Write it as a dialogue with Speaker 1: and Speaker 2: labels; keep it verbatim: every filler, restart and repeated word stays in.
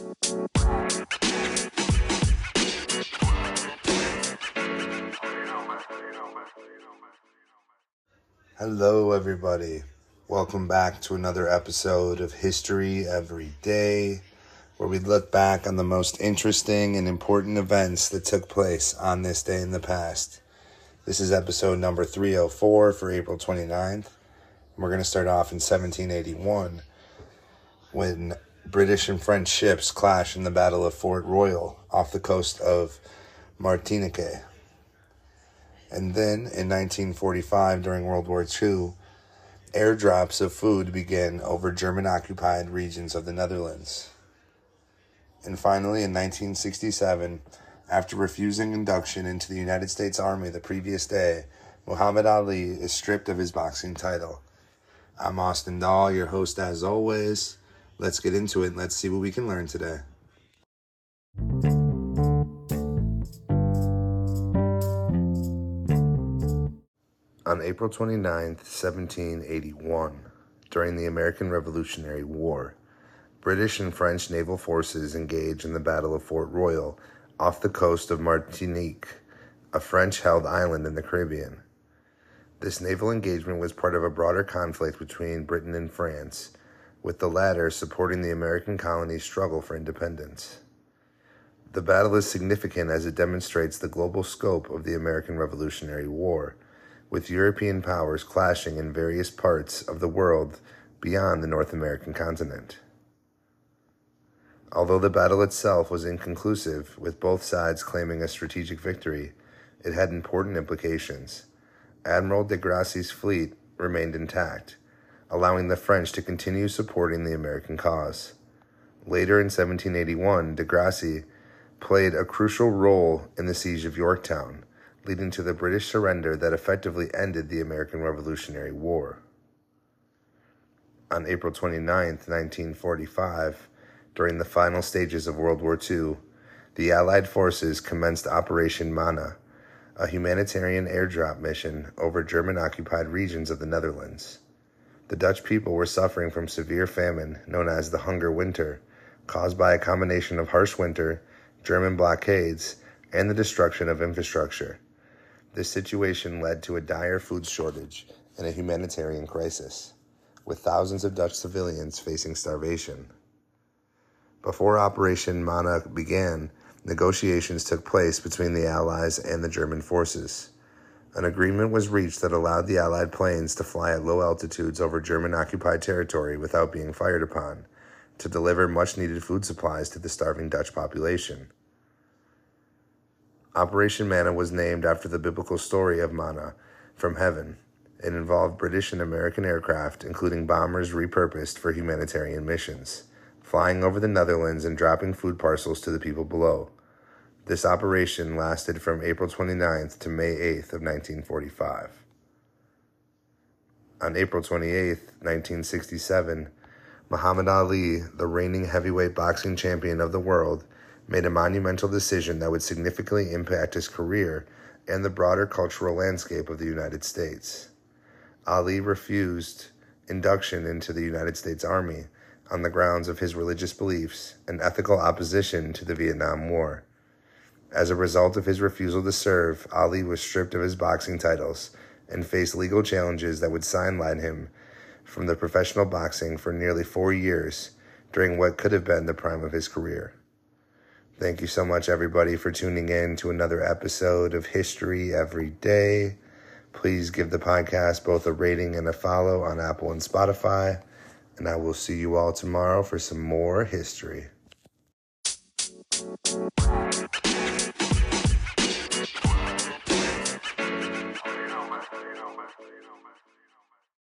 Speaker 1: Hello, everybody. Welcome back to another episode of History Every Day, where we look back on the most interesting and important events that took place on this day in the past. This is episode number three oh four for April twenty-ninth. And we're going to start off in seventeen eighty-one when British and French ships clash in the Battle of Fort Royal off the coast of Martinique. And then, in nineteen forty-five, during World War Two, airdrops of food began over German-occupied regions of the Netherlands. And finally, in nineteen sixty-seven, after refusing induction into the United States Army the previous day, Muhammad Ali is stripped of his boxing title. I'm Austin Dahl, your host as always. Let's get into it and let's see what we can learn today. On April twenty-ninth, seventeen eighty-one, during the American Revolutionary War, British and French naval forces engaged in the Battle of Fort Royal off the coast of Martinique, a French-held island in the Caribbean. This naval engagement was part of a broader conflict between Britain and France, with the latter supporting the American colony's struggle for independence. The battle is significant as it demonstrates the global scope of the American Revolutionary War, with European powers clashing in various parts of the world beyond the North American continent. Although the battle itself was inconclusive, with both sides claiming a strategic victory, it had important implications. Admiral de Grassy's fleet remained intact, allowing the French to continue supporting the American cause. Later in seventeen eighty-one, de Grassy played a crucial role in the siege of Yorktown, leading to the British surrender that effectively ended the American Revolutionary War. On April twenty-ninth, nineteen forty-five, during the final stages of World War Two, the Allied forces commenced Operation Mana, a humanitarian airdrop mission over German-occupied regions of the Netherlands. The Dutch people were suffering from severe famine known as the Hunger Winter, caused by a combination of harsh winter, German blockades, and the destruction of infrastructure. This situation led to a dire food shortage and a humanitarian crisis, with thousands of Dutch civilians facing starvation. Before Operation Mana began, negotiations took place between the Allies and the German forces. An agreement was reached that allowed the Allied planes to fly at low altitudes over German-occupied territory without being fired upon, to deliver much-needed food supplies to the starving Dutch population. Operation Mana was named after the biblical story of manna from heaven. It involved British and American aircraft, including bombers repurposed for humanitarian missions, flying over the Netherlands and dropping food parcels to the people below. This operation lasted from April twenty-ninth to May eighth of nineteen forty-five. On April twenty-eighth, nineteen sixty-seven, Muhammad Ali, the reigning heavyweight boxing champion of the world, made a monumental decision that would significantly impact his career and the broader cultural landscape of the United States. Ali refused induction into the United States Army on the grounds of his religious beliefs and ethical opposition to the Vietnam War. As a result of his refusal to serve, Ali was stripped of his boxing titles and faced legal challenges that would sideline him from the professional boxing for nearly four years during what could have been the prime of his career. Thank you so much, everybody, for tuning in to another episode of History Every Day. Please give the podcast both a rating and a follow on Apple and Spotify, and I will see you all tomorrow for some more history.